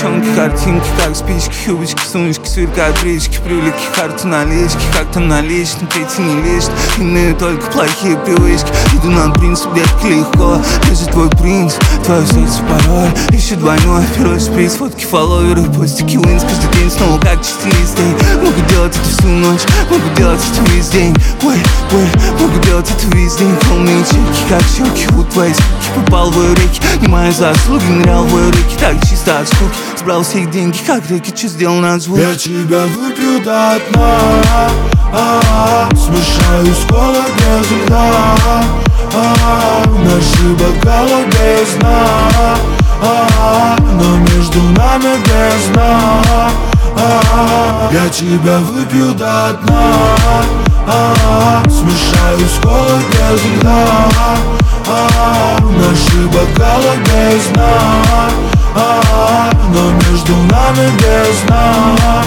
девчонки, картинки, как спички, юбочки, сумочки, сверкают брючки, привлеки карту налички, как там наличным, пейти не лишь. Иные только плохие привычки. Иду на принцип, детка, легко. Лежит твой принц, твое сердце пароль. Ищу двойной, первый шприц, фотки, фолловеры, постики, винс. Каждый день снова как чистилистый. Могу делать это всю ночь, могу делать это весь день. Могу делать это весь день. Полные чеки, как щеки, Woodways. Попал в ее реки, не мои заслуги, нырял в ее реки. Так чисто от скуки, сбрал все их деньги, как реки, что сделал на звук. Я тебя выпью до дна, смешаю с колой без льда, наши бокалы без дна, но между нами бездна. Я тебя выпью до дна, смешаю с колой без льда, наши бокалы без дна, но между нами бездна.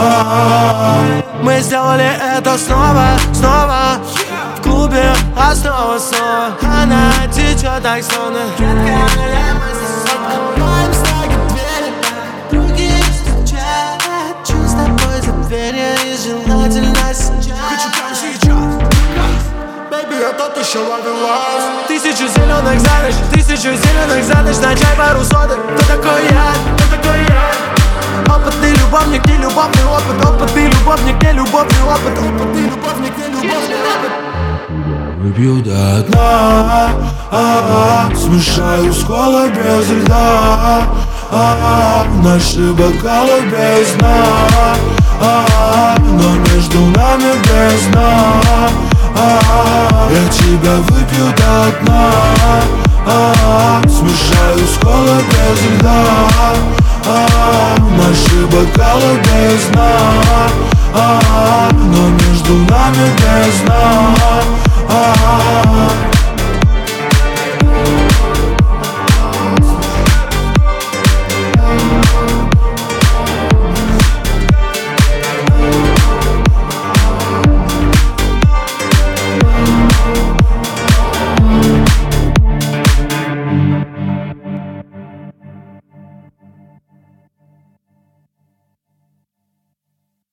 Мы сделали это снова, снова в клубе, а снова, снова она течет так словно редкая мысль. Стоит двери, другие стучат. Хочу с тобой за дверью и желательно сейчас. Хочу прямо сейчас. Baby, я тот еще ловелас. Тысячу зеленых задач на чай, пару соток. Кто такой я? Кто такой я? Опытный любовник, не любовный опыт. Опытный любовник, не любовный опыт. Опытный любовник, не любовный опыт. Выпью до дна, смешаю с колой без льда, наши бокалы без дна, но между нами бездна. Я тебя выпью до дна, смешаю с колой без льда, наши бокалы без дна, но между нами